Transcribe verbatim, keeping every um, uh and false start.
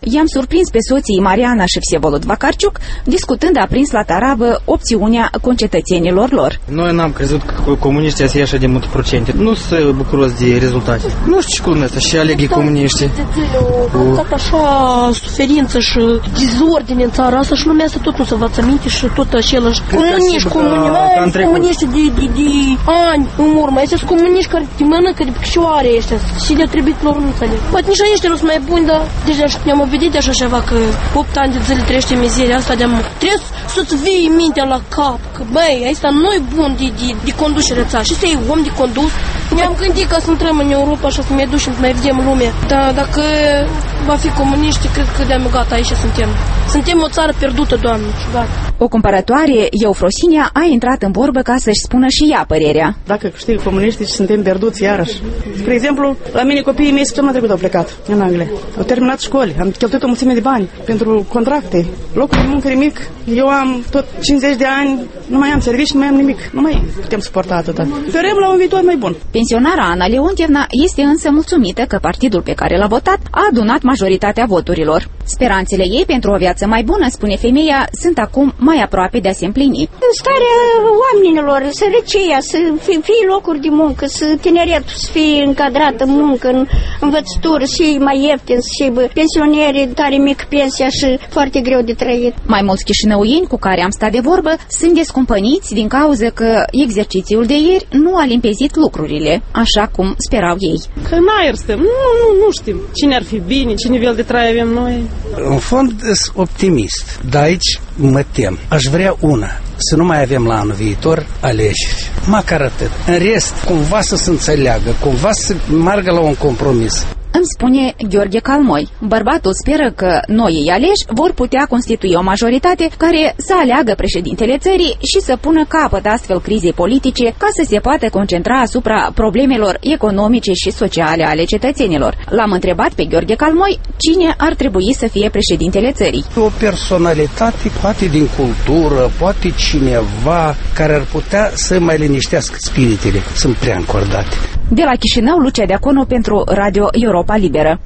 i-am surprins pe soții Mariana și Vsevolod Vacarciuc discutând aprins la tarabă opțiunea concetățenilor lor. Noi n-am crezut că comuniștii să ia așa de multe procente. Nu sunt bucuros de rezultate. Nu știu ce cu asta, și alegii comuniștii. Tot așa suferință și dezordine în țara asta și lumea asta tot nu se învață minte și tot același comuniști, comuniști, comuniști de, de, de ani în urmă. Astea sunt comuniști care te mănâncă de picioare ăștia și le-a trebuit lor, nu înțeleg. Poate nici ăștia nu sunt mai buni, dar deja ne-am obișnuit de așa ceva că opt ani de zile trăiește mizeria asta de-am... Trebuie să-ți vii mintea la cap, că băi, ăsta nu-i bun de, de, de conducere țara și ăsta e om de condus. Ne-am gândit că să intrăm în Europa și să ne ducem, să mai vedem lumea. Dar dacă va fi comuniști, cred că de-am gata, aici suntem. Suntem o țară pierdută, Doamne, și gata. O comparatoare, Eufrosinia, a intrat în vorbă ca să-și spună și ea părerea. Dacă știi comuniștii, suntem pierduți iarăși. Spre exemplu, la mine copiii mei săptămâna trecută au plecat în Anglia. Au terminat școli, am cheltuit o mulțime de bani pentru contracte, locul de muncă nimic. Eu am tot cincizeci de ani, nu mai am serviciu, nu mai am nimic. Nu mai putem suporta atâta. Sperăm la un viitor mai bun. Pensionara Ana Leontievna este însă mulțumită că partidul pe care l-a votat a adunat majoritatea voturilor. Speranțele ei pentru o viață mai bună, spune femeia, sunt acum mai aproape de a se împlini. Starea oamenilor, sărăcia, să fie locuri de muncă, să tineretul să fie încadrat în muncă, în învățătură și mai ieftin, și pensionierii tare mică pensia și foarte greu de trăit. Mai mulți chișinăuieni cu care am stat de vorbă sunt descumpăniți din cauza că exercițiul de ieri nu a limpezit lucrurile, așa cum sperau ei. Că în aer suntem, nu, nu, nu știm cine ar fi bine, ce nivel de trai avem noi. În fond, sunt optimist, dar aici mă tem. Aș vrea una, să nu mai avem la anul viitor alegeri. Măcar atât. În rest, cumva să se înțeleagă, cumva să meargă la un compromis. Îmi spune Gheorghe Calmoi. Bărbatul speră că noii aleși vor putea constitui o majoritate care să aleagă președintele țării și să pună capăt astfel crizei politice ca să se poată concentra asupra problemelor economice și sociale ale cetățenilor. L-am întrebat pe Gheorghe Calmoi cine ar trebui să fie președintele țării. O personalitate, poate din cultură, poate cineva care ar putea să mai liniștească spiritele. Sunt prea încordate. De la Chișinău, Lucia Deaconu pentru Radio Europa Liberă.